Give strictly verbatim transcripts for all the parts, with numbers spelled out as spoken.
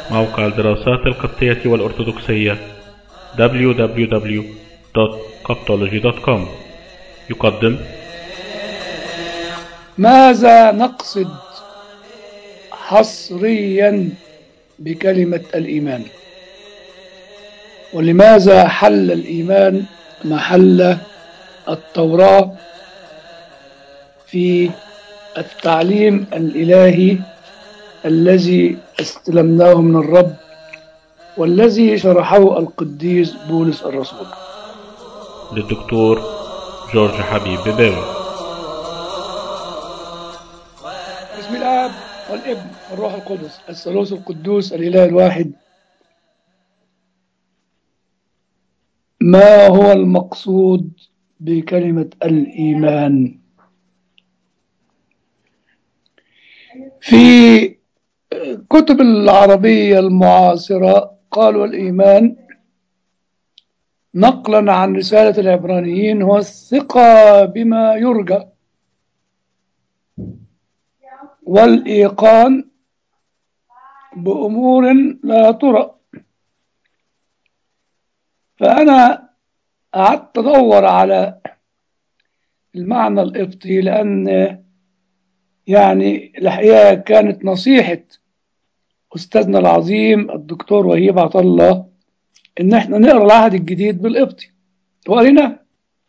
موقع الدراسات القبطية والأرثوذكسية دبليو دبليو دبليو دوت coptology دوت كوم يقدم. ماذا نقصد حصريا بكلمة الإيمان؟ ولماذا حل الإيمان محل التوراة في التعليم الإلهي الذي استلمناه من الرب والذي شرحه القديس بولس الرسول؟ للدكتور جورج حبيب ببيرو. بسم الآب والابن والروح القدس الثالوث القدوس الإله الواحد. ما هو المقصود بكلمة الإيمان؟ في كتب العربية المعاصرة قالوا الإيمان نقلا عن رسالة العبرانيين هو الثقة بما يرجى والإيقان بأمور لا ترى. فأنا قعدت أدور على المعنى القبطي، لأن يعني الحقيقة كانت نصيحة أستاذنا العظيم الدكتور وهيب عطلة إن إحنا نقرأ العهد الجديد بالقبطي، وقريناه.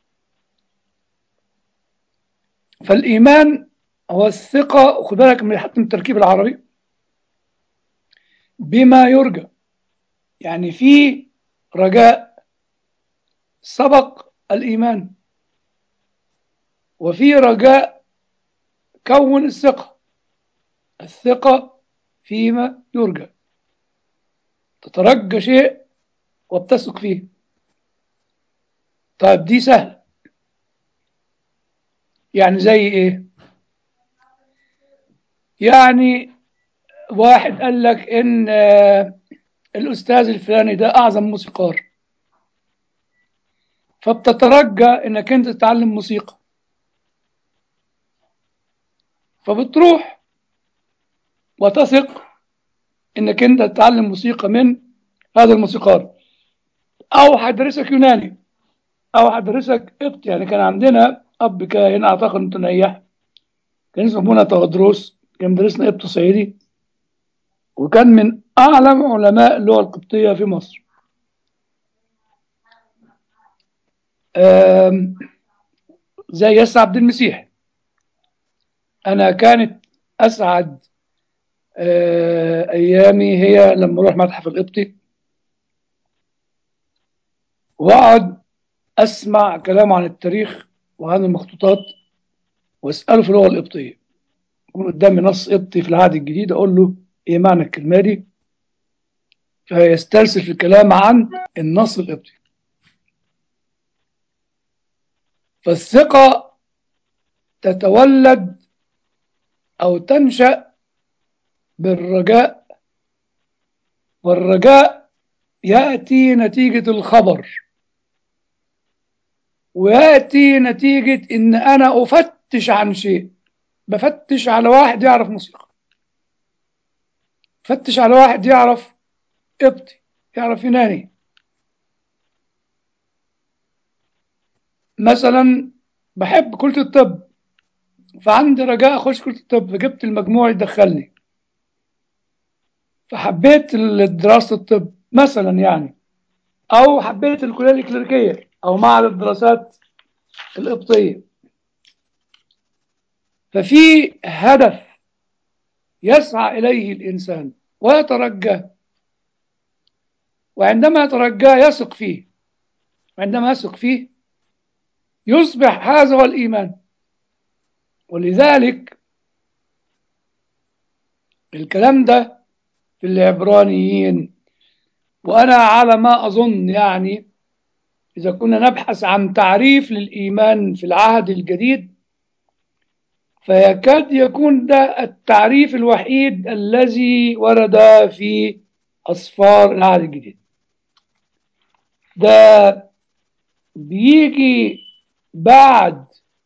فالإيمان هو الثقة، خد بالك من حتى من التركيب العربي، بما يرجى، يعني في رجاء سبق الإيمان، وفي رجاء كون الثقة. الثقة فيما يرجى، تترجى شيء وبتثق فيه. طيب دي سهلة، يعني زي ايه؟ يعني واحد قال لك ان الأستاذ الفلاني ده أعظم موسيقار، فبتترجى إنك أنت تتعلم موسيقى، فبتروح وتثق إنك أنت تتعلم موسيقى من هذا الموسيقار، أو هدرسك يوناني، أو هدرسك قبط. يعني كان عندنا أب كاهن أعتقد أنت نيح، كان اسمه أبونا تغدروس، كان درسنا قبط صعيدي، وكان من أعلم علماء اللغة القبطية في مصر. زي ياسر عبد المسيح. أنا كانت أسعد أيامي هي لما أروح متحف القبطي وأقعد أسمع كلام عن التاريخ وعن المخطوطات وأسأله في اللغة القبطية. يكون قدامي نص قبطي في العهد الجديد، أقول له إيه معنى الكلمة دي، فيسترسل في الكلام عن النص القبطي. فالثقة تتولد أو تنشأ بالرجاء، والرجاء يأتي نتيجة الخبر، ويأتي نتيجة إن أنا أفتش عن شيء. بفتش على واحد يعرف موسيقى، فتش على واحد يعرف قبطي، يعرف يوناني. مثلا بحب كلية الطب، فعندي رجاء أخش كلية الطب، فجبت المجموع يدخلني، فحبيت دراسة الطب مثلا يعني، أو حبيت الكلية الإكليريكية أو معهد الدراسات القبطية. ففي هدف يسعى إليه الإنسان ويترجى، وعندما يترجى يثق فيه، وعندما يثق فيه يصبح هذا هو الإيمان. ولذلك الكلام ده في العبرانيين. وأنا على ما أظن يعني إذا كنا نبحث عن تعريف للإيمان في العهد الجديد، فيكاد يكون ده التعريف الوحيد الذي ورد في أسفار العهد الجديد. ده بيجي بعد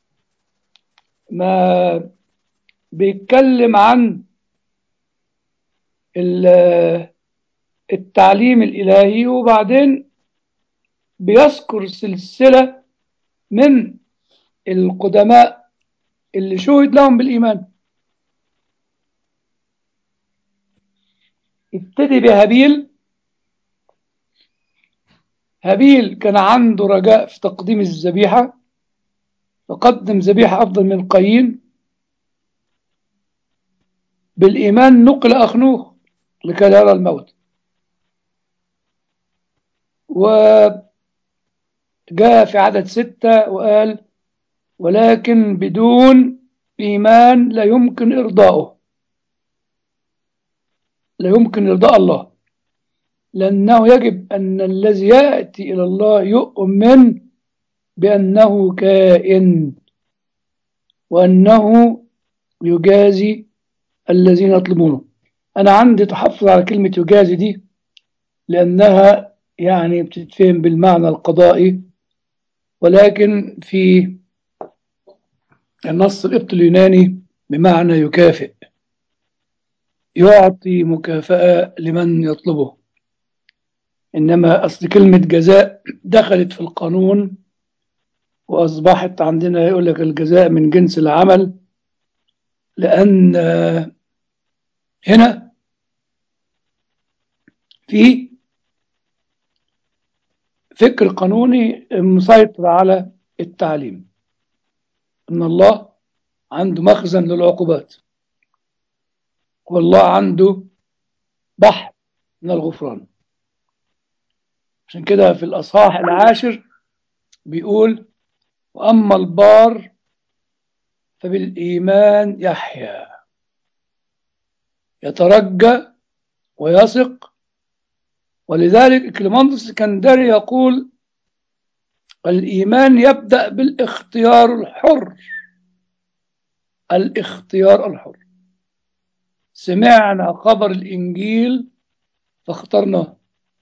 ما بيتكلم عن التعليم الإلهي، وبعدين بيذكر سلسلة من القدماء اللي شهد لهم بالإيمان. ابتدي بهابيل. هابيل كان عنده رجاء في تقديم الذبيحة، فقدم ذبيحة أفضل من قايين. بالإيمان نقل أخنوخ لكي لا يرى الموت، وجاء في عدد ستة وقال: ولكن بدون إيمان لا يمكن إرضاؤه، لا يمكن إرضاء الله، لأنه يجب أن الذي يأتي إلى الله يؤمن بأنه كائن، وأنه يجازي الذين يطلبونه. أنا عندي تحفظ على كلمة يجازي دي، لأنها يعني بتتفهم بالمعنى القضائي، ولكن في النص القبطي اليوناني بمعنى يكافئ، يعطي مكافأة لمن يطلبه. إنما أصل كلمة جزاء دخلت في القانون، وأصبحت عندنا يقول لك الجزاء من جنس العمل، لأن هنا في فكر قانوني مسيطر على التعليم، إن الله عنده مخزن للعقوبات، والله عنده بحر من الغفران. عشان كده في الأصحاح العاشر بيقول: وأما البار فبالإيمان يحيا، يترجى ويثق. ولذلك كليماندس الاسكندري يقول: الإيمان يبدأ بالاختيار الحر. الاختيار الحر، سمعنا خبر الإنجيل فاخترناه.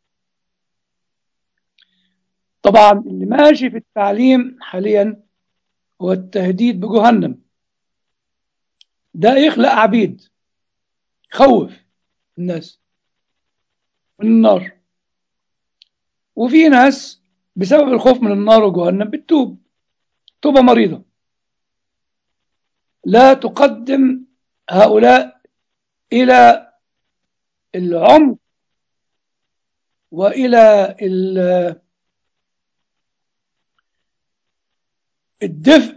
طبعا اللي ماشي في التعليم حاليا هو التهديد بجهنم، ده يخلق عبيد، خوف الناس من النار. وفي ناس بسبب الخوف من النار وجهنم بتتوب توبة مريضة. لا تقدم هؤلاء إلى العمق وإلى الدفء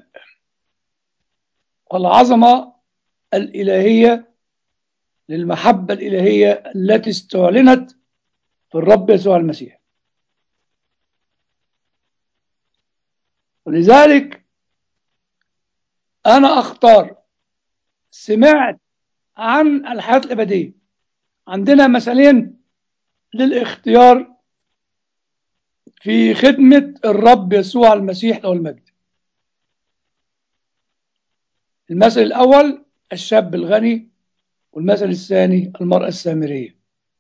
والعظمة الإلهية للمحبة الإلهية التي استعلنت في الرب يسوع المسيح. ولذلك أنا أختار، سمعت عن الحياة الأبدية، عندنا مثالين للاختيار في خدمة الرب يسوع المسيح له المجد. المثل الأول الشاب الغني، والمثل الثاني المرأة السامرية.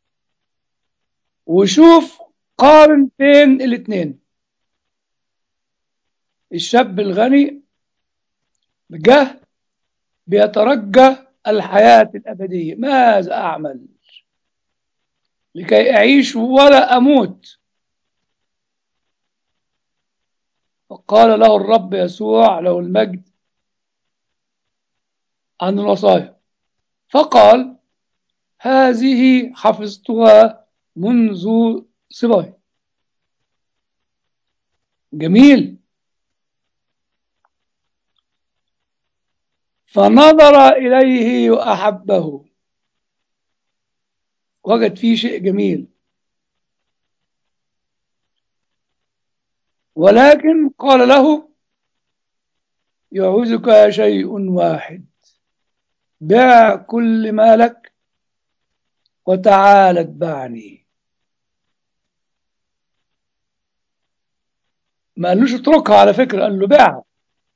وشوف قارن بين الاثنين. الشاب الغني جه بيترجى الحياة الأبدية: ماذا أعمل لكي أعيش ولا أموت؟ فقال له الرب يسوع له المجد عن الوصايا، فقال: هذه حفظتها منذ صباي. جميل. فنظر إليه وأحبه، وجد فيه شيء جميل. ولكن قال له: يعوزك شيء واحد، بع كل مالك وتعال اتبعني. ما قالوش اتركها على فكرة، قال له بيعها.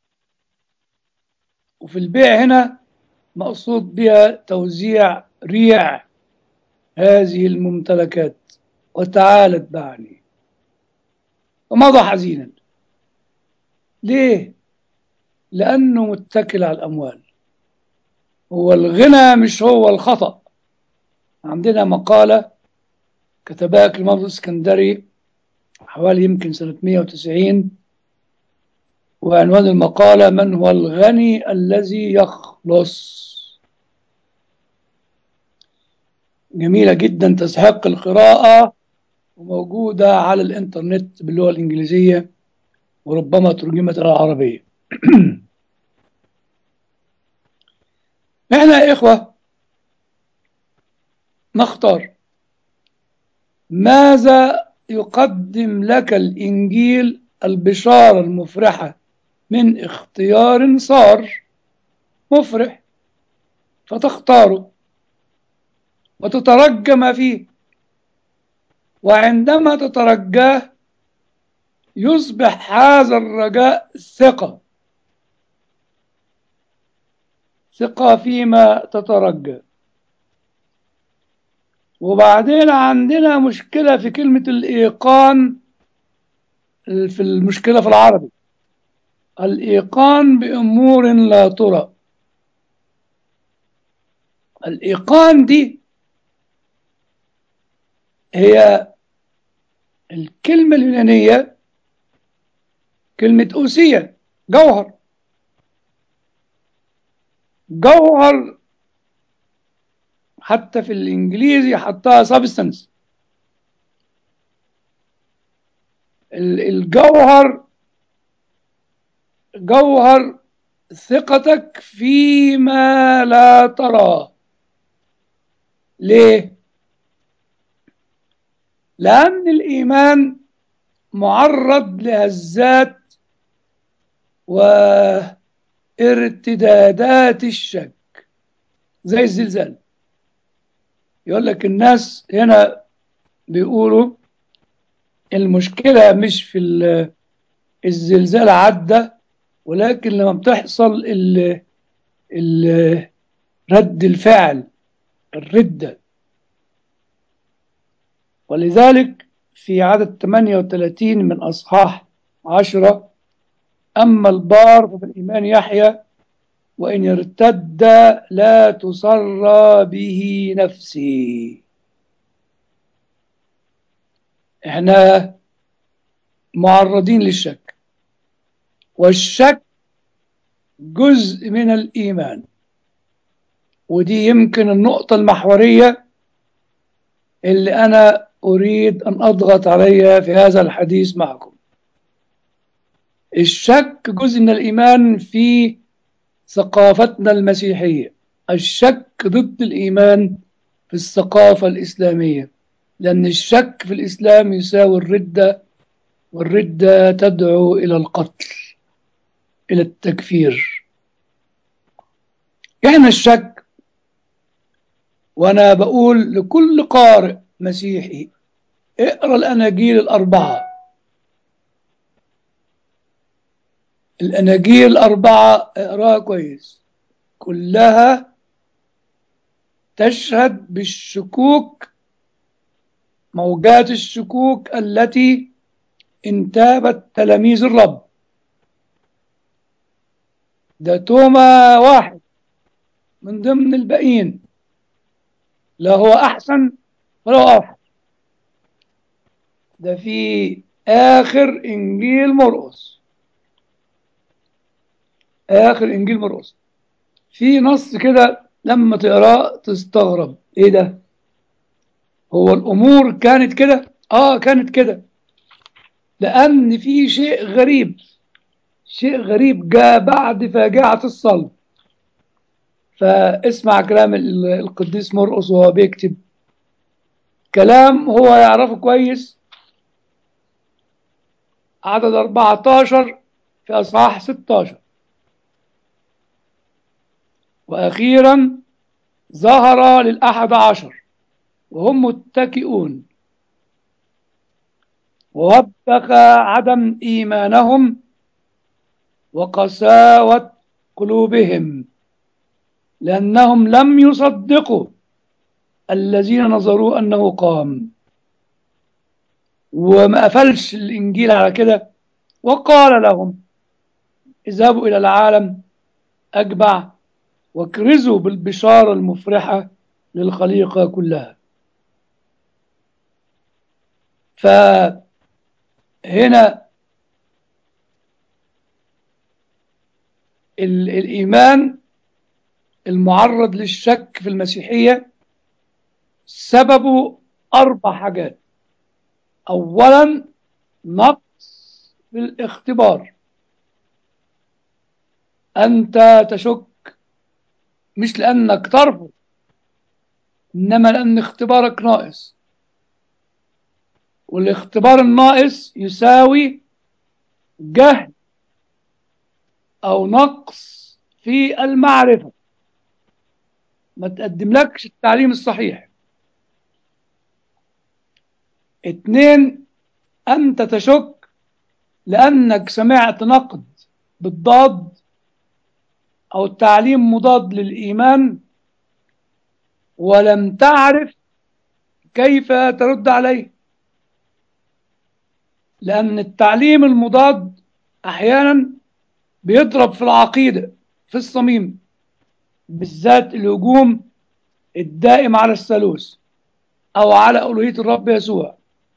وفي البيع هنا مقصود بها توزيع ريع هذه الممتلكات. وتعال اتبعني. ومضى حزينا. ليه؟ لأنه متكل على الأموال. هو الغنى مش هو الخطأ. عندنا مقالة كتبها كليماندو الإسكندري حوالي يمكن سنة مئة وتسعين، وعنوان المقالة: من هو الغني الذي يخلص. جميلة جدا، تستحق القراءة، وموجودة على الإنترنت باللغة الإنجليزية وربما ترجمت إلى العربية. إحنا يا إخوة نختار ماذا يقدم لك الإنجيل، البشارة المفرحة من اختيار صار مفرح، فتختاره وتترجى ما فيه، وعندما تترجاه يصبح هذا الرجاء ثقة، ثقة فيما تترجى. وبعدين عندنا مشكلة في كلمة الإيقان، في المشكلة في العربي، الإيقان بأمور لا ترى. الإيقان دي هي الكلمة اليونانية كلمة أوسية، جوهر. جوهر حتى في الإنجليزي حطها substance. الجوهر جوهر ثقتك فيما لا ترى. ليه؟ لأن الإيمان معرض لهزات وارتدادات الشك زي الزلزال. يقول لك الناس هنا بيقولوا المشكلة مش في الزلزال عدى، ولكن لما بتحصل ال ال رد الفعل، الردة. ولذلك في عدد ثمانية وثلاثين من أصحاح عشرة: أما البار فبالإيمان يحيى وإن ارتد لا تصر به نفسي. احنا معرضين للشك، والشك جزء من الإيمان، ودي يمكن النقطة المحورية اللي أنا أريد أن أضغط عليها في هذا الحديث معكم. الشك جزء من الإيمان في ثقافتنا المسيحية. الشك ضد الإيمان في الثقافة الإسلامية، لأن الشك في الإسلام يساوي الردة، والردة تدعو إلى القتل، إلى التكفير. يعني الشك، وأنا بقول لكل قارئ مسيحي: اقرأ الأناجيل الأربعة. الأناجيل الأربعة اقراها كويس، كلها تشهد بالشكوك، موجات الشكوك التي انتابت تلاميذ الرب. ده توما واحد من ضمن الباقيين، لا هو أحسن ولا هو أوحش. ده في آخر إنجيل مرقس، آخر إنجيل مرقس في نص كده لما تقراه تستغرب: إيه ده؟ هو الأمور كانت كده؟ آه كانت كده، لأن في شيء غريب، شيء غريب جاء بعد فاجعة الصلب. فاسمع كلام القديس مرقس وهو بيكتب كلام هو يعرفه كويس. عدد أربعة عشر في أصحاح ستة عشر: وأخيرا ظهر للأحد عشر وهم متكئون، ووبخ عدم إيمانهم وقساوة قلوبهم، لأنهم لم يصدقوا الذين نظروا أنه قام. وما قفلش الإنجيل على كده، وقال لهم: اذهبوا إلى العالم أجمع واكرزوا بالبشارة المفرحة للخليقة كلها. فهنا الإيمان المعرض للشك في المسيحية سببه أربع حاجات. أولا، نقص في الاختبار. أنت تشك مش لأنك ترفض، إنما لأن اختبارك ناقص، والاختبار الناقص يساوي جهل أو نقص في المعرفة، ما تقدملكش التعليم الصحيح. اتنين، أنت تشك لأنك سمعت نقد بالضاد أو تعليم مضاد للإيمان ولم تعرف كيف ترد عليه، لأن التعليم المضاد أحيانا بيضرب في العقيدة في الصميم، بالذات الهجوم الدائم على الثالوث أو على ألوهية الرب يسوع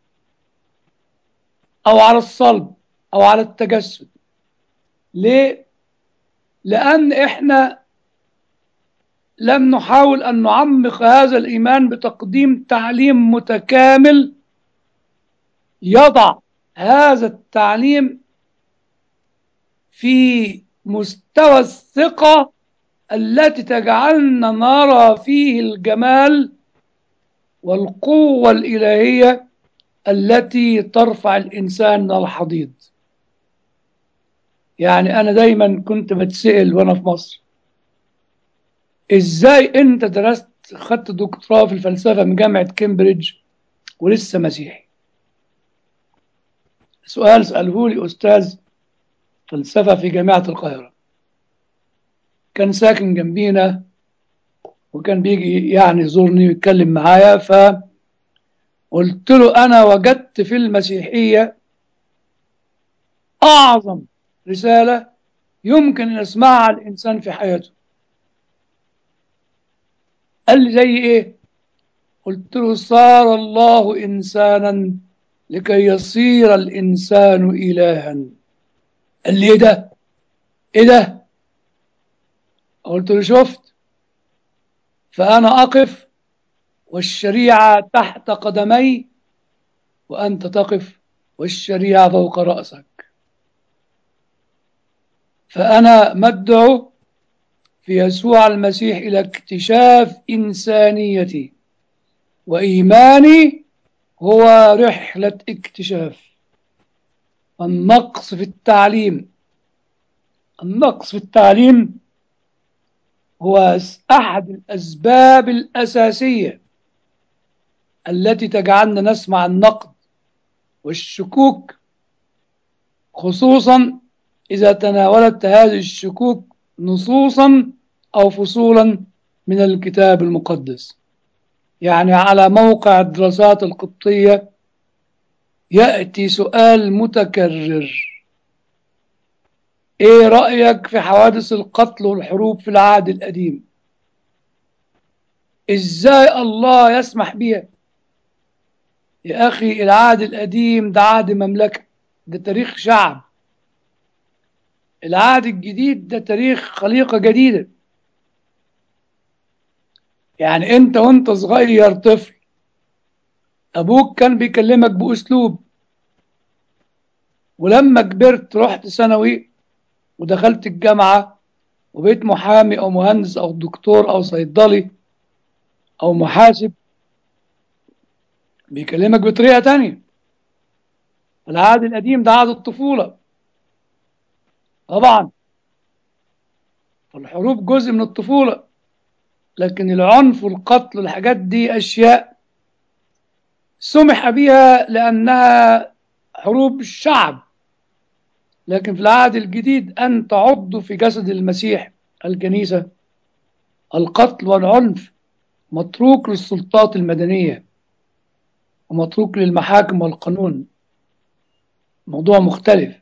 أو على الصلب أو على التجسد. ليه؟ لأن إحنا لم نحاول أن نعمق هذا الإيمان بتقديم تعليم متكامل يضع هذا التعليم في مستوى الثقة التي تجعلنا نرى فيه الجمال والقوة الإلهية التي ترفع الإنسان من الحضيض. يعني أنا دايما كنت بتسأل وأنا في مصر، إزاي أنت درست خدت دكتوراه في الفلسفة من جامعة كامبريدج ولسه مسيحي؟ سؤال سأله لي أستاذ فلسفة في جامعة القاهرة، كان ساكن جنبينا وكان بيجي يعني يزورني ويتكلم معايا. فقلت له أنا وجدت في المسيحية أعظم رسالة يمكن أن يسمعها الإنسان في حياته. قال لي زي إيه؟ قلت له صار الله إنسانا لكي يصير الإنسان إلها. قال لي إيه ده؟ إيه ده؟ قلت له شفت، فأنا أقف والشريعة تحت قدمي وأنت تقف والشريعة فوق رأسك. فأنا مدعو في يسوع المسيح إلى اكتشاف إنسانيتي، وإيماني هو رحلة اكتشاف. النقص في التعليم النقص في التعليم هو أحد الأسباب الأساسية التي تجعلنا نسمع النقد والشكوك، خصوصا إذا تناولت هذه الشكوك نصوصا أو فصولا من الكتاب المقدس. يعني على موقع الدراسات القبطية يأتي سؤال متكرر: إيه رأيك في حوادث القتل والحروب في العهد القديم؟ إزاي الله يسمح بها؟ يا أخي العهد القديم ده عهد مملكة، ده تاريخ شعب. العهد الجديد ده تاريخ خليقة جديدة. يعني أنت وأنت صغير طفل أبوك كان بيكلمك بأسلوب، ولما كبرت رحت ثانوي ودخلت الجامعة وبقيت محامي أو مهندس أو دكتور أو صيدلي أو محاسب، بيكلمك بطريقة تانية. العهد القديم ده عهد الطفولة طبعا، فالحروب جزء من الطفولة، لكن العنف والقتل والحاجات دي أشياء سمح بها لأنها حروب الشعب. لكن في العهد الجديد أن تعض في جسد المسيح الكنيسة، القتل والعنف متروك للسلطات المدنية ومتروك للمحاكم والقانون، موضوع مختلف.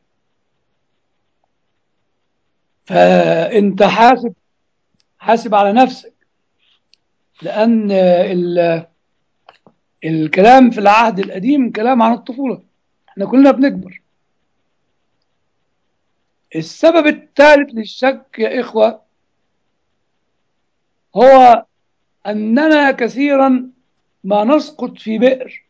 فأنت حاسب حاسب على نفسك، لأن الكلام في العهد القديم كلام عن الطفولة، احنا كلنا بنكبر. السبب الثالث للشك يا إخوة هو أننا كثيرا ما نسقط في بئر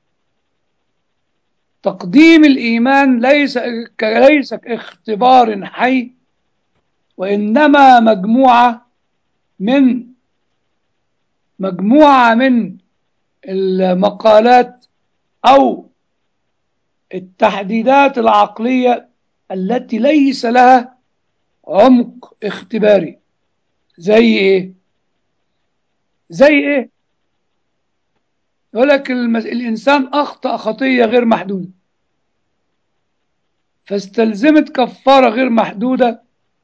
تقديم الإيمان ليس ليس كاختبار حي، وإنما مجموعة من مجموعة من المقالات أو التحديدات العقلية التي ليس لها عمق اختباري. زي إيه؟ زي إيه؟ يقول لك المس... الإنسان أخطأ خطية غير محدودة فاستلزمت كفارة غير محدودة،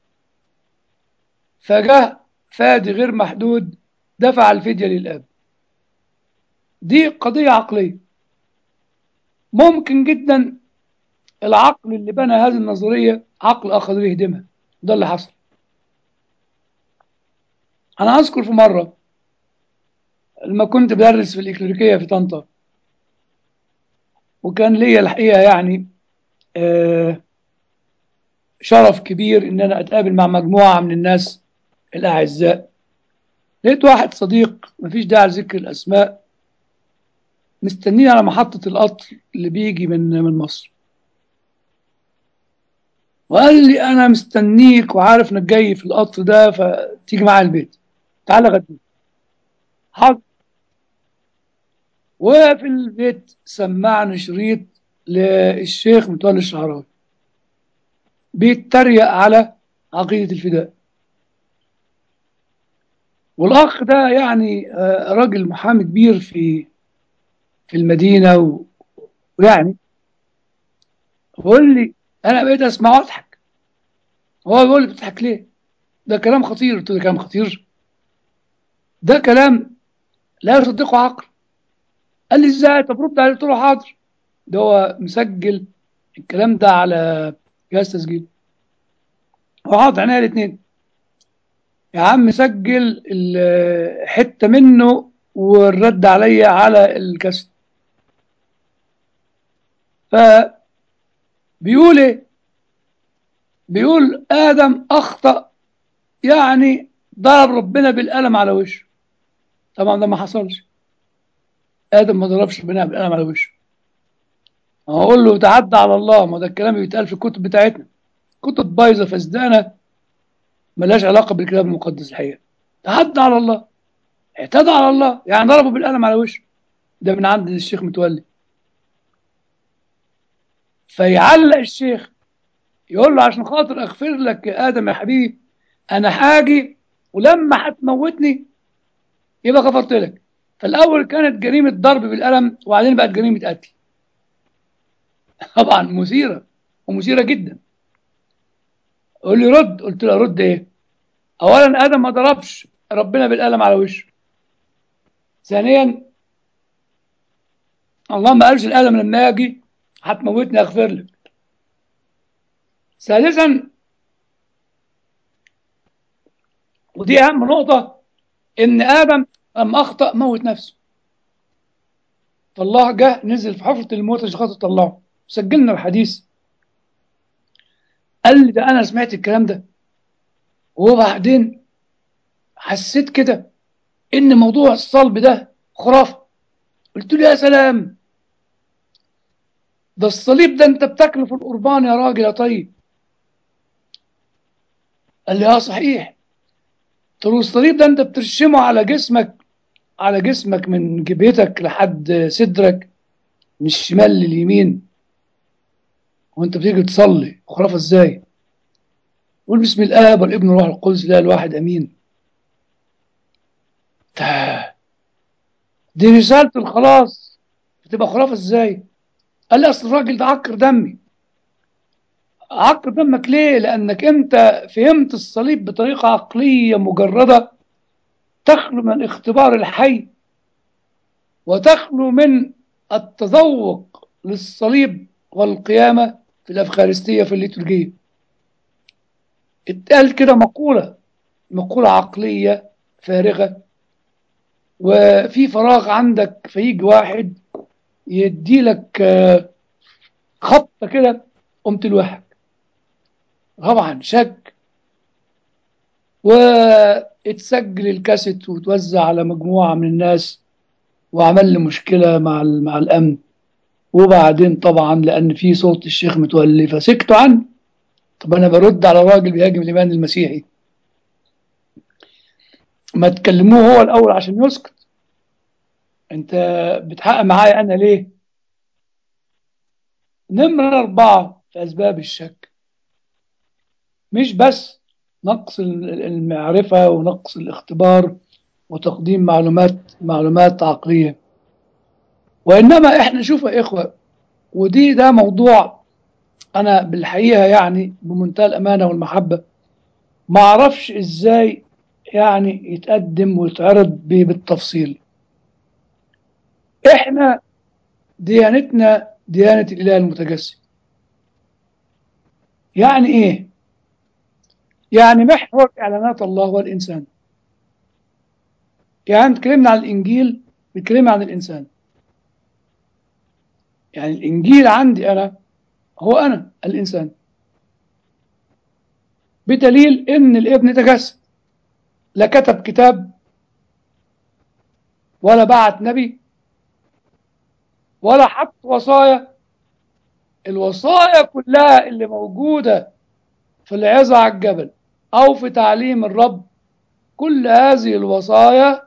فجاء فادي غير محدود دفع الفدية للآب. دي قضية عقلية. ممكن جدا العقل اللي بنى هذه النظرية عقل آخر يهدمها. ده اللي حصل. أنا أذكر في مرة لما كنت بدرس في الإكليريكية في طنطا، وكان لي الحقيقة يعني آه شرف كبير إن أنا أتقابل مع مجموعة من الناس الأعزاء. لقيت واحد صديق، مفيش داعي لذكر الأسماء، مستنيني على محطة القطر اللي بيجي من من مصر، وقال لي أنا مستنيك وعارف إنك جاي في القطر ده فتيجي معايا البيت، تعالى غدي. حاضر. وفي البيت سمعني شريط للشيخ متولي الشعراوي بيتريق على عقيدة الفداء. والأخ ده يعني آه، راجل محامي كبير في في المدينة و- ويعني بيقول لي، أنا بقيت أسمع وأضحك. هو بيقول لي بتضحك ليه؟ ده كلام خطير. قلت له ده كلام خطير؟ ده كلام لا يصدقه عقل. قال لي إزاي؟ طب رد عليه. قلت له حاضر. ده هو مسجل الكلام ده على جهاز تسجيل. هو حاضر عينيا الاثنين. يا عم سجل ال- حتة منه والرد عليا على الكاسيت. فبيقول ايه؟ بيقول آدم أخطأ، يعني ضرب ربنا بالقلم على وشه. طبعا ده ما حصلش. آدم ما ضربش ربنا بالقلم على وشه. هقول له تعدى على الله، ما ده الكلام اللي بيتقال في الكتب بتاعتنا، كتب بايظة فسدانة ملهاش علاقة بالكتاب المقدس. الحقيقة تعدى على الله، اعتدى على الله، يعني ضربه بالقلم على وشه. ده من عند الشيخ متولي. فيعلق الشيخ يقول له عشان خاطر اغفر لك يا ادم يا حبيبي انا حاجي، ولما هتموتني يبقى غفرت لك. فالاول كانت جريمه ضرب بالقلم، وبعدين بقت جريمه قتل. طبعا مثيره ومثيره جدا. قول لي رد. قلت له رد ايه؟ اولا ادم ما ضربش ربنا بالقلم على وشه. ثانيا الله ما قالش الادم لما اجي هتموتني اغفر لك. ثالثا ودي اهم نقطه، ان ادم لما اخطا موت نفسه، فالله جه نزل في حفره الموت عشان خاطر طلعه. سجلنا الحديث. قال لي ده انا سمعت الكلام ده وبعدين حسيت كده ان موضوع الصلب ده خرافه. قلت له يا سلام، ده الصليب ده انت بتاكله في القربان يا راجل يا طيب. قال لي اه صحيح. قلت له الصليب ده انت بترشمه على جسمك، على جسمك من جبهتك لحد صدرك من الشمال لليمين، وانت بتيجي تصلي. خرافه ازاي؟ قول بسم الاب والابن والروح القدس لا الواحد امين. ده- دي رساله الخلاص، بتبقى خرافه ازاي؟ قال لي اصل الراجل ده عكر دمي. عكر دمك ليه؟ لانك انت فهمت الصليب بطريقه عقليه مجرده تخلو من الاختبار الحي، وتخلو من التذوق للصليب والقيامه في الافخارستيه في الليتورجيه. اتقال كده مقوله، مقوله عقليه فارغه، وفي فراغ عندك فيجي واحد يدي لك آه، خبطة كده قمت لوحدك. طبعا شك. واتسجل الكاسيت وتوزع على مجموعة من الناس، وعمل لي مشكلة مع ال- مع الأمن. وبعدين طبعا لأن في صوت الشيخ متولي فسكتوا عني. طب أنا برد على راجل بيهاجم الإيمان المسيحي، ما تكلموه هو الأول عشان يسكت. أنت بتحقق معايا أنا ليه؟ نمرة أربعة في أسباب الشك، مش بس نقص ال- المعرفة ونقص الاختبار وتقديم معلومات معلومات عقلية، وإنما إحنا شوف يا إخوة، ودي ده موضوع أنا بالحقيقة يعني بمنتهى الأمانة والمحبة ما أعرفش إزاي يعني يتقدم ويتعرض بيه بالتفصيل. إحنا ديانتنا ديانة الإله المتجسد. يعني إيه؟ يعني محور إعلانات الله هو الإنسان. يعني اتكلمنا عن الإنجيل، بنتكلم عن الإنسان. يعني الإنجيل عندي أنا هو أنا الإنسان، بدليل إن الابن تجسد، لا كتب كتاب ولا بعت نبي ولا حط وصايا. الوصايا كلها اللي موجودة في العظة على الجبل أو في تعليم الرب، كل هذه الوصايا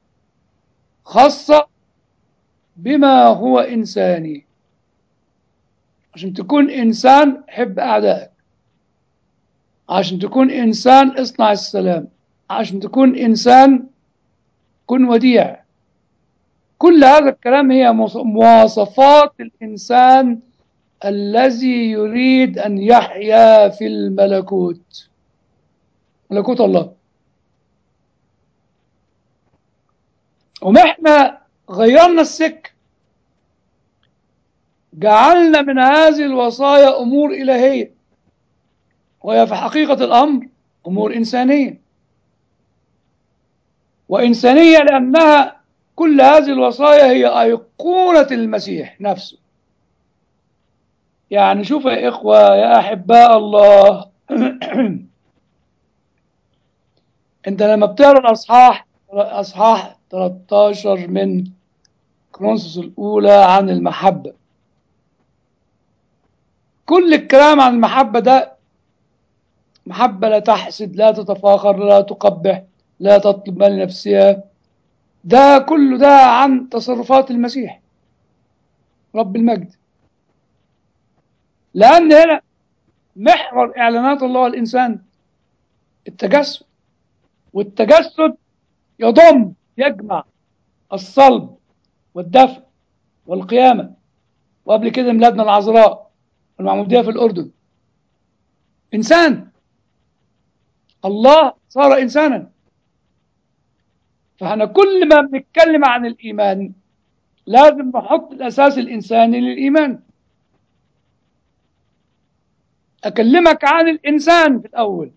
خاصة بما هو إنساني. عشان تكون إنسان حب أعدائك، عشان تكون إنسان اصنع السلام، عشان تكون إنسان كن وديع. كل هذا الكلام هي مواصفات الإنسان الذي يريد أن يحيا في الملكوت، ملكوت الله. وما احنا غيرنا السك، جعلنا من هذه الوصايا أمور إلهية، وهي في حقيقة الأمر أمور إنسانية. وإنسانية لأنها كل هذه الوصايا هي أيقونة المسيح نفسه. يعني شوف يا إخوة يا أحباء الله أنت لما بتقرأ الأصحاح أصحاح ثلاثة عشر من كورنثوس الأولى عن المحبة، كل الكلام عن المحبة ده محبة لا تحسد، لا تتفاخر، لا تقبح، لا تطلب ما لنفسها. ده كله ده عن تصرفات المسيح رب المجد. لأن هنا محور إعلانات الله الإنسان التجسد، والتجسد يضم يجمع الصلب والدفن والقيامة، وقبل كده ميلادنا العذراء والمعمودية في الأردن. إنسان، الله صار إنسانا. فاحنا كل ما بنتكلم عن الإيمان لازم نحط الأساس الإنساني للإيمان. أكلمك عن الإنسان في الأول،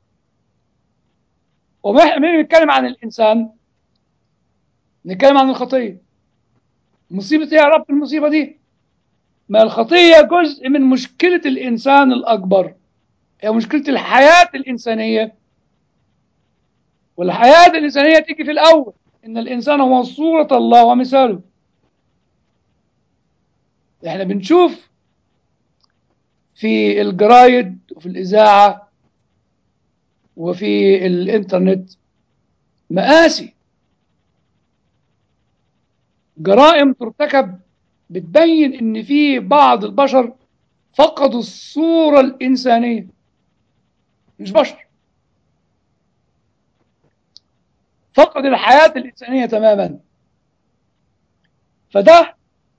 وما بنتكلم عن الإنسان نتكلم عن الخطية. مصيبة إيه يا رب المصيبة دي؟ ما الخطية جزء من مشكلة الإنسان الأكبر، هي مشكلة الحياة الإنسانية. والحياة الإنسانية تيجي في الأول، إن الإنسان هو صورة الله ومثاله. إحنا بنشوف في الجرايد وفي الإذاعة وفي الإنترنت مآسي، جرائم ترتكب بتبين إن في بعض البشر فقدوا الصورة الإنسانية، مش بشر، فقد الحياة الإنسانية تماما. فده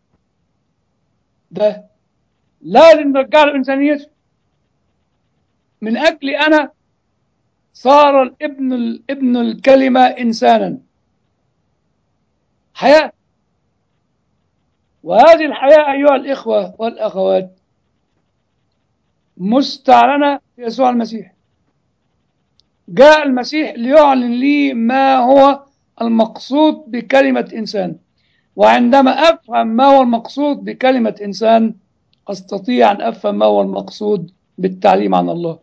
ده لازم نرجع له إنسانيته. من أجل أنا صار الابن الابن الكلمة إنسانا، حياة. وهذه الحياة أيها الإخوة والأخوات مستعلنة في يسوع المسيح. جاء المسيح ليعلن لي ما هو المقصود بكلمة إنسان. وعندما أفهم ما هو المقصود بكلمة إنسان أستطيع أن أفهم ما هو المقصود بالتعليم عن الله.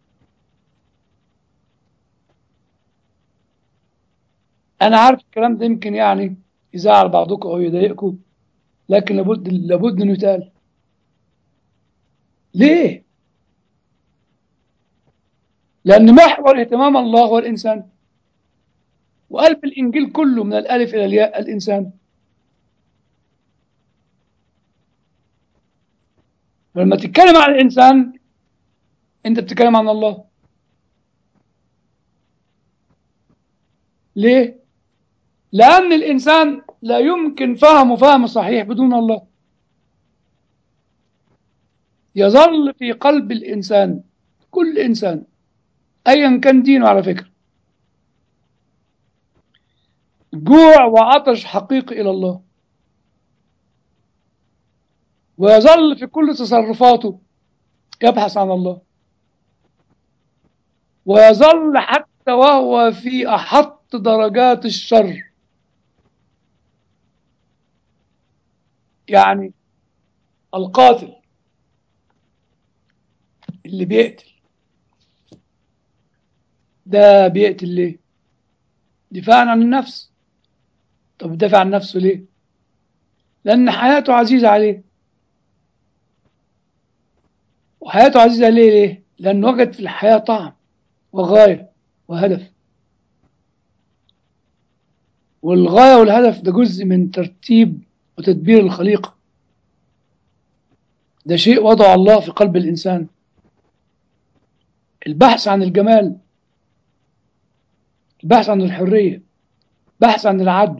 أنا عارف الكلام ده يمكن يعني يزعل بعضكم أو يضايقكم، لكن لابد لابد إنه يتقال. ليه؟ لأن محور اهتمام الله هو الإنسان، وقلب الإنجيل كله من الألف إلى الياء الإنسان. فلما تتكلم عن الإنسان أنت بتتكلم عن الله. ليه؟ لأن الإنسان لا يمكن فهمه فهم صحيح بدون الله. يظل في قلب الإنسان، كل إنسان أيا كان دينه على فكرة، جوع وعطش حقيقي إلى الله، ويظل في كل تصرفاته يبحث عن الله، ويظل حتى وهو في أحط درجات الشر، يعني القاتل اللي بيقتل ده بيقتل ليه؟ دفاعا عن النفس. طب دافع عن نفسه ليه؟ لأن حياته عزيزة عليه. وحياته عزيزة ليه؟ ليه؟ لأنه وجد في الحياة طعم وغاية وهدف. والغاية والهدف ده جزء من ترتيب وتدبير الخليقة. ده شيء وضع الله في قلب الإنسان. البحث عن الجمال، البحث عن الحرية، البحث عن العدل،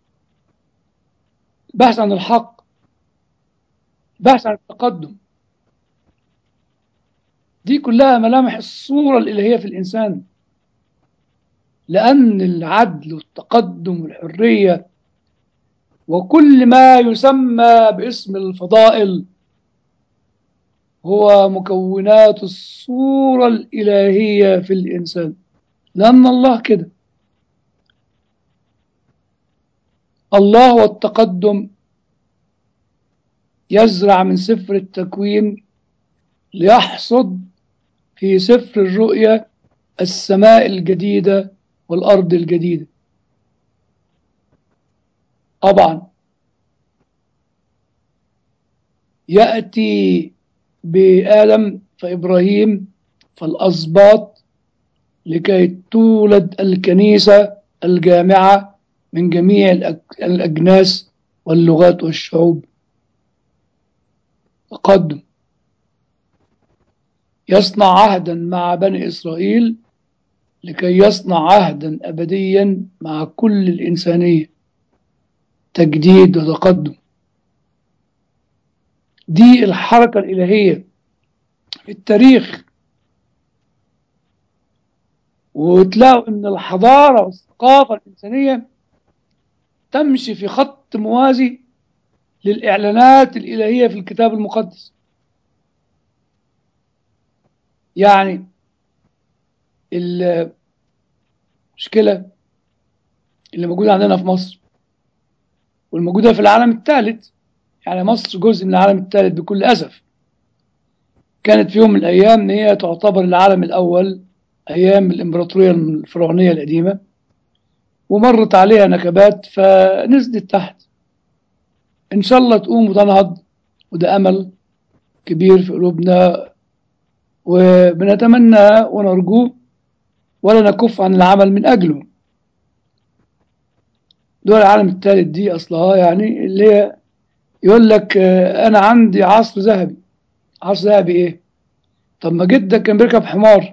البحث عن الحق، البحث عن التقدم، دي كلها ملامح الصورة الإلهية في الإنسان. لأن العدل والتقدم والحرية وكل ما يسمى باسم الفضائل هو مكونات الصورة الإلهية في الإنسان. لأن الله كده، الله والتقدم يزرع من سفر التكوين ليحصد في سفر الرؤيا السماء الجديدة والأرض الجديدة. طبعا يأتي بآدم فإبراهيم فالأسباط لكي تولد الكنيسة الجامعة من جميع الأجناس واللغات والشعوب. تقدم يصنع عهدا مع بني إسرائيل لكي يصنع عهدا أبديا مع كل الإنسانية. تجديد وتقدم، دي الحركة الإلهية في التاريخ. وتلاقوا أن الحضارة والثقافة الإنسانية تمشي في خط موازي للإعلانات الإلهية في الكتاب المقدس. يعني المشكلة اللي موجودة عندنا في مصر والموجودة في العالم الثالث، يعني مصر جزء من العالم الثالث بكل أسف، كانت في يوم من الأيام إن هي تعتبر العالم الأول أيام الإمبراطورية الفرعونية القديمة، ومرت عليها نكبات فنزلت تحت. إن شاء الله تقوم وتنهض، وده أمل كبير في قلوبنا وبنتمنى ونرجوه ولا نكف عن العمل من أجله. دول العالم الثالث دي أصلها يعني اللي هي يقول لك أنا عندي عصر ذهبي. عصر ذهبي إيه؟ طب ما جدك كان بيركب حمار،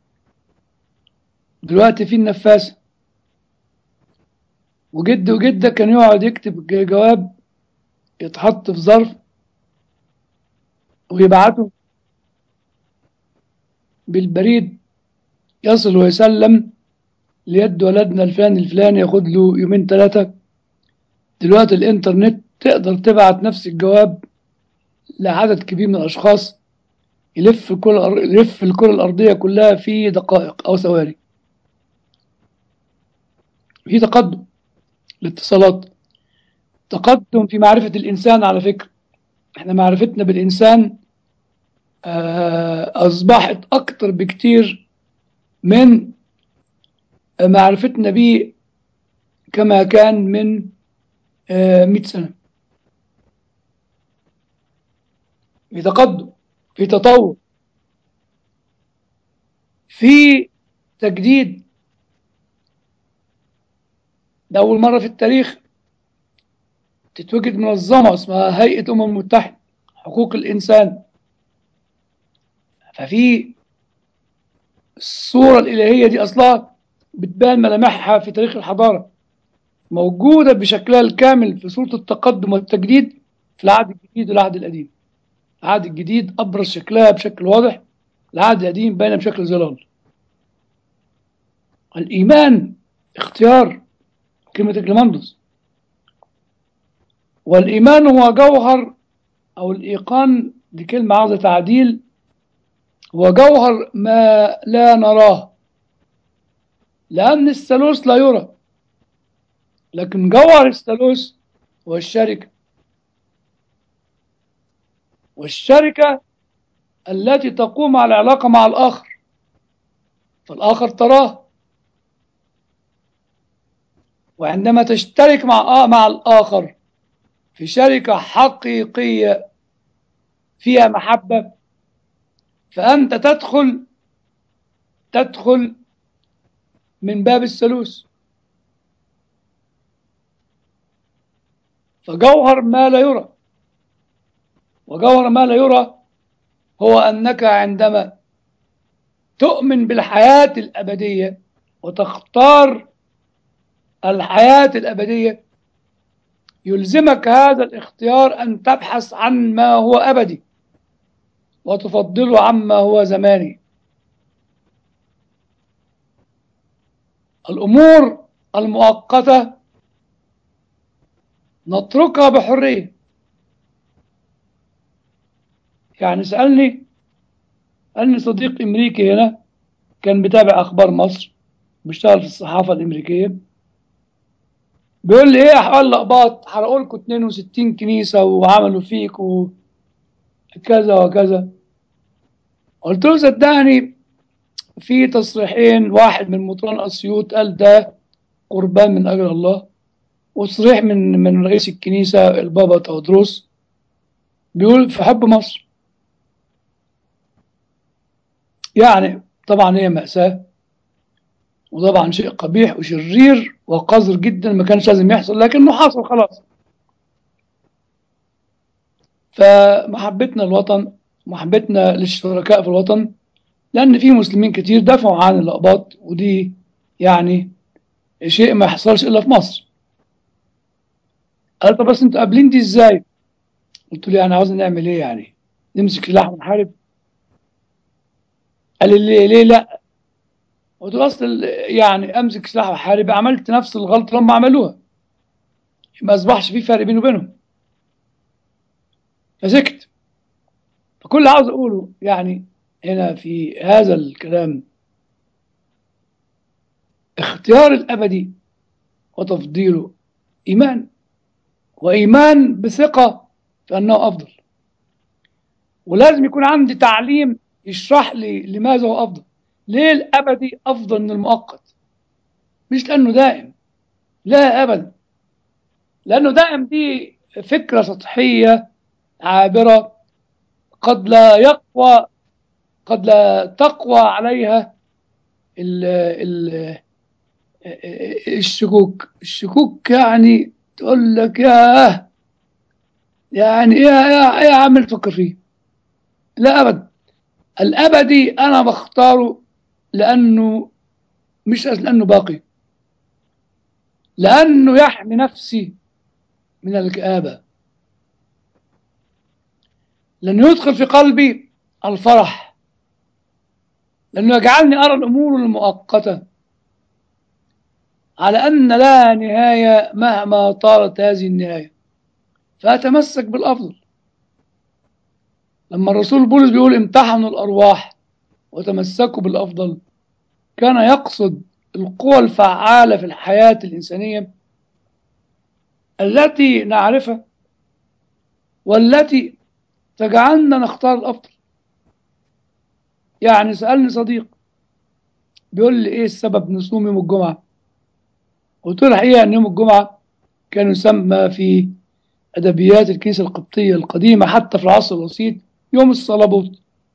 دلوقتي في النفاسة. وجد وجدك كان يقعد يكتب جواب يتحط في ظرف ويبعته بالبريد، يصل ويسلم ليد ولدنا الفلاني الفلاني، ياخد له يومين ثلاثة. دلوقتي الإنترنت تقدر تبعت نفس الجواب لعدد كبير من الأشخاص، يلف الكرة يلف الكرة الأرضية كلها في دقائق أو ثواني. في تقدم الاتصالات. تقدم في معرفة الإنسان. على فكرة احنا معرفتنا بالإنسان أصبحت أكتر بكتير من معرفتنا به كما كان من مئة سنة. في تقدم، في تطور، في تجديد. ده أول مرة في التاريخ تتوجد منظمة اسمها هيئة الأمم المتحدة حقوق الإنسان. ففي الصورة الإلهية دي أصلا بتبان ملامحها في تاريخ الحضارة، موجودة بشكلها الكامل في صورة التقدم والتجديد في العهد الجديد والعهد القديم. العهد الجديد أبرز شكلها بشكل واضح، العهد القديم باينة بشكل ظلال. الإيمان اختيار، كلمة إكليماندوس. والإيمان هو جوهر، أو الإيقان دي كلمة عاوزة تعديل، هو جوهر ما لا نراه، لأن الثالوث لا يرى، لكن جوهر الثالوث هو الشركة. والشركة التي تقوم على العلاقة مع الآخر، فالآخر تراه، وعندما تشترك مع مع الآخر في شركة حقيقية فيها محبة، فأنت تدخل تدخل من باب الثالوث. فجوهر ما لا يرى، وجوهر ما لا يرى هو أنك عندما تؤمن بالحياة الأبدية وتختار الحياة الأبدية، يلزمك هذا الاختيار أن تبحث عن ما هو أبدي وتفضله عما هو زماني. الأمور المؤقتة نتركها بحرية. يعني سألني قال لي صديق أمريكي هنا كان بيتابع أخبار مصر، بيشتغل في الصحافة الأمريكية، بيقول لي إيه أحوال الأقباط، حرقوا لكم اثنين وستين كنيسة وعملوا فيكوا كذا وكذا. قلت له صدقني في تصريحين، واحد من مطران أسيوط قال ده قربان من أجل الله، وتصريح من من رئيس الكنيسة البابا تودروس بيقول في حب مصر. يعني طبعا هي مأساة، وطبعا شيء قبيح وشرير وقذر جدا، ما كانش لازم يحصل، لكنه حصل خلاص. فمحبتنا للوطن، محبتنا للشركاء في الوطن، لأن في مسلمين كتير دافعوا عن الأقباط، ودي يعني شيء ما يحصلش إلا في مصر. قال طب بس انتوا قابلين دي ازاي؟ قلت له يعني عاوزنا نعمل ايه؟ يعني نمسك سلاح ونحارب؟ قال لي ليه ليه لا؟ قلت له اصل يعني امسك سلاح وحارب عملت نفس الغلطه لما عملوها، ما اصبحش في فرق بيني وبينهم. فسكت. فكل اللي عاوز اقوله يعني هنا في هذا الكلام، اختيار الابدي وتفضيله ايمان، وايمان بثقه في انه افضل. ولازم يكون عندي تعليم يشرح لي لماذا هو افضل. ليه الابدي افضل من المؤقت؟ مش لانه دائم، لا ابدا، لانه دائم دي فكره سطحيه عابره، قد لا يقوى قد لا تقوى عليها ال ال الشكوك. الشكوك يعني تقول لك ياه، يعني ايه يا ايه عامل تفكر فيه؟ لا ابدا. الابدي انا بختاره لانه مش لانه باقي، لانه يحمي نفسي من الكآبة، لانه يدخل في قلبي الفرح، لانه يجعلني ارى الامور المؤقتة على ان لها نهاية مهما طالت هذه النهاية، فاتمسك بالافضل. لما الرسول بولس بيقول امتحنوا الارواح وتمسكوا بالافضل، كان يقصد القوى الفعالة في الحياة الإنسانية التي نعرفها والتي تجعلنا نختار الأفضل. يعني سألني صديق بيقول لي إيه السبب نصوم يوم الجمعة؟ قلت له الحقيقة أن يوم الجمعة كان يسمى في أدبيات الكنيسة القبطية القديمة حتى في العصر الوسيط يوم الصلبوت.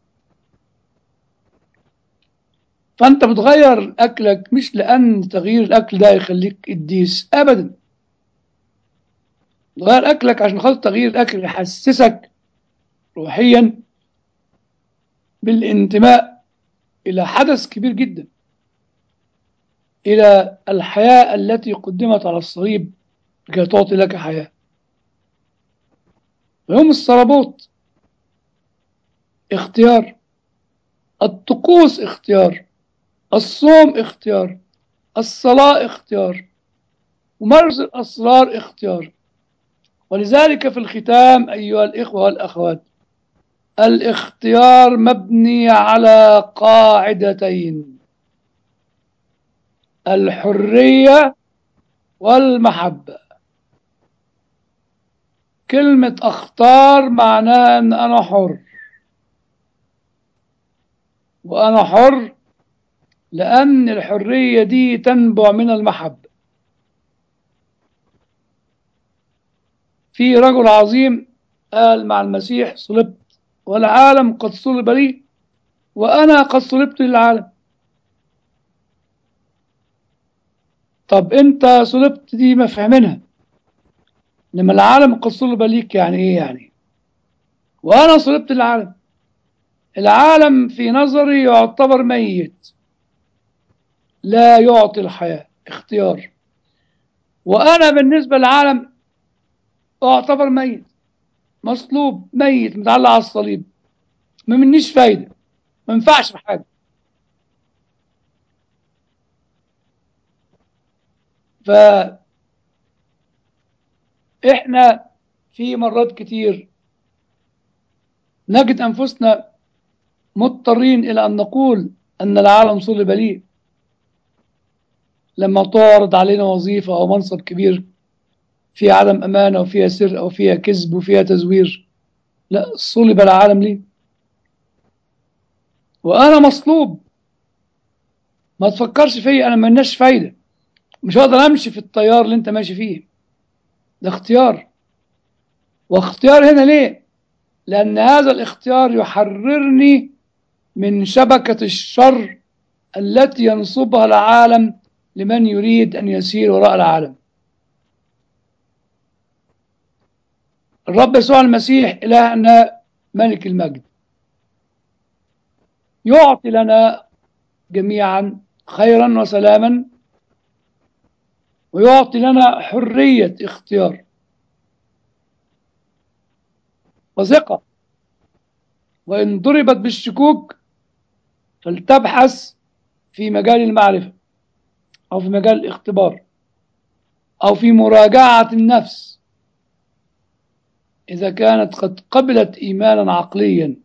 فأنت بتغير أكلك مش لأن تغيير الأكل ده يخليك قديس أبدا. تغير أكلك عشان خاطر تغيير الأكل يحسسك روحيا بالانتماء إلى حدث كبير جدا، إلى الحياة التي قدمت على الصليب لكي تعطي لك حياة. يوم الصلبوت اختيار، الطقوس اختيار، الصوم اختيار، الصلاة اختيار، ممارسة الأسرار اختيار. ولذلك في الختام أيها الإخوة والأخوات، الاختيار مبني على قاعدتين: الحرية والمحبة. كلمة أختار معناها أن أنا حر، وأنا حر لأن الحرية دي تنبع من المحبة. في رجل عظيم قال مع المسيح صلبت والعالم قد صلب لي وأنا قد صلبت للعالم. طب أنت صلبت دي ما فهمينها، لما العالم قد صلب ليك يعني إيه؟ يعني وأنا صلبت للعالم. العالم في نظري يعتبر ميت، لا يعطي الحياة، اختيار. وأنا بالنسبة للعالم أعتبر ميت، مصلوب، ميت، متعلق على الصليب، ما منيش فايدة، ما ينفعش في حاجة. فإحنا في مرات كتير نجد أنفسنا مضطرين إلى أن نقول أن العالم صلب لي لما تعرض علينا وظيفة أو منصب كبير فيها عدم أمانة وفيها سر أو فيها كذب وفيها تزوير. لا، صلب العالم لي وأنا مصلوب. ما تفكرش فيا، أنا ملناش فايدة، مش هقدر أمشي في التيار اللي أنت ماشي فيه. ده اختيار. واختيار هنا ليه؟ لأن هذا الاختيار يحررني من شبكة الشر التي ينصبها العالم لمن يريد أن يسير وراء العالم. الرب يسوع المسيح إلهنا ملك المجد يعطي لنا جميعا خيرا وسلاما، ويعطي لنا حرية اختيار وثقة. وإن ضربت بالشكوك فلتبحث في مجال المعرفة أو في مجال الاختبار أو في مراجعة النفس إذا كانت قد قبلت إيمانا عقليا،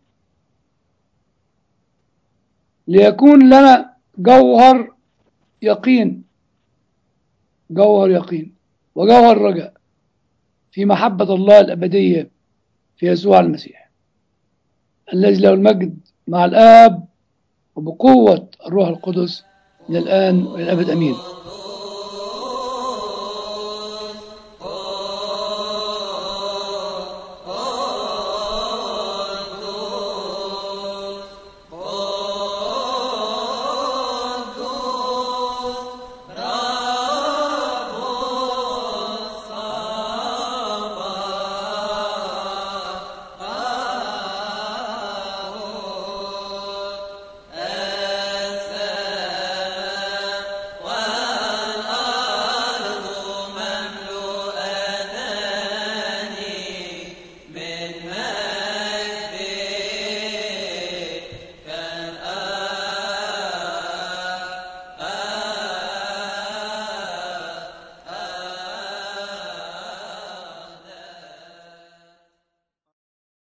ليكون لنا جوهر يقين، جوهر يقين وجوهر رجاء في محبة الله الأبدية في يسوع المسيح الذي له المجد مع الآب وبقوة الروح القدس من الآن وإلى الأبد. أمين.